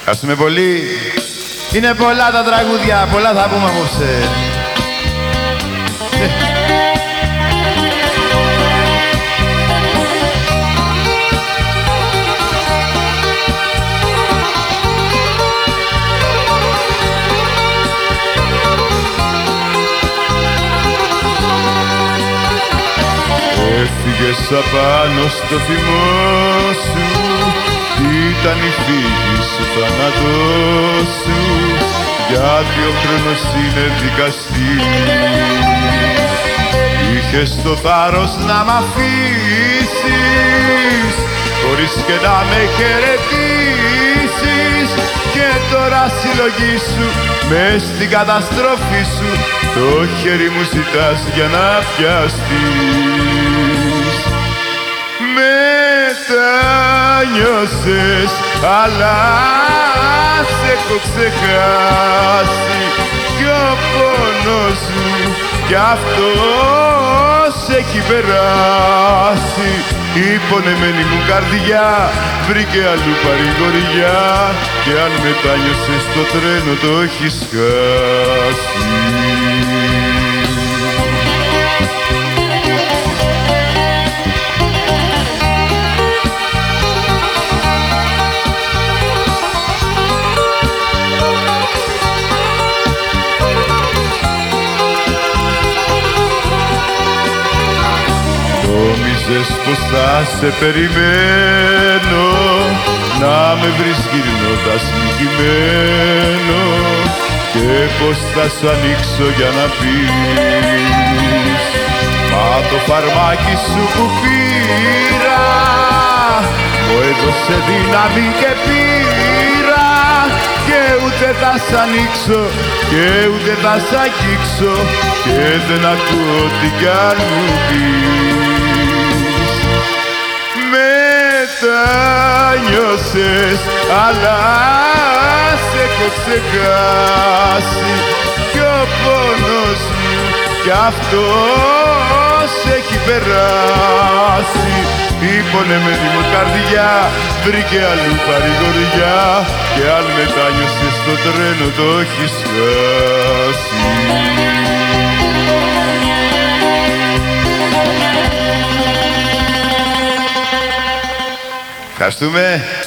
Ευχαριστούμε πολύ. Είναι πολλά τα τραγούδια, πολλά θα πούμε απόψε. Έφυγες απάνω στο θυμό σου, ήταν η φύγη σου, θάνατός σου, γιατί ο χρόνος είναι δικαστής. Είχες το θάρρος να μ' αφήσεις, χωρίς και να με χαιρετήσεις, και τώρα συλλογή σου, μες στην καταστροφή σου, το χέρι μου ζητάς για να πιαστείς. Μετανιώσες, αλλά σε έχω ξεχάσει, κι ο πόνος μου κι αυτός έχει περάσει. Η πονεμένη μου καρδιά βρήκε αλλού παρηγοριά, και αν μετάνιωσες το τρένο το έχεις χάσει. Νόμιζες πως θα σε περιμένω, να με βρεις γυρνώντας νικημένο, και πως θα σου ανοίξω για να πεις. Μα το φαρμάκι σου που πήρα μου έδωσε δύναμη και πήρα, και ούτε θα σ' ανοίξω και ούτε θα σ' αγγίξω, και δεν ακούω τι κι αν μου πεις. Μετανιώσες, αλλά σε έχω ξεχάσει, κι ο πόνος μου κι αυτός έχει περάσει. Η πονεμένη μου καρδιά βρήκε αλλού παρηγοριά, και αν μετάνιωσες το τρένο το έχεις χάσει. Ευχαριστούμε.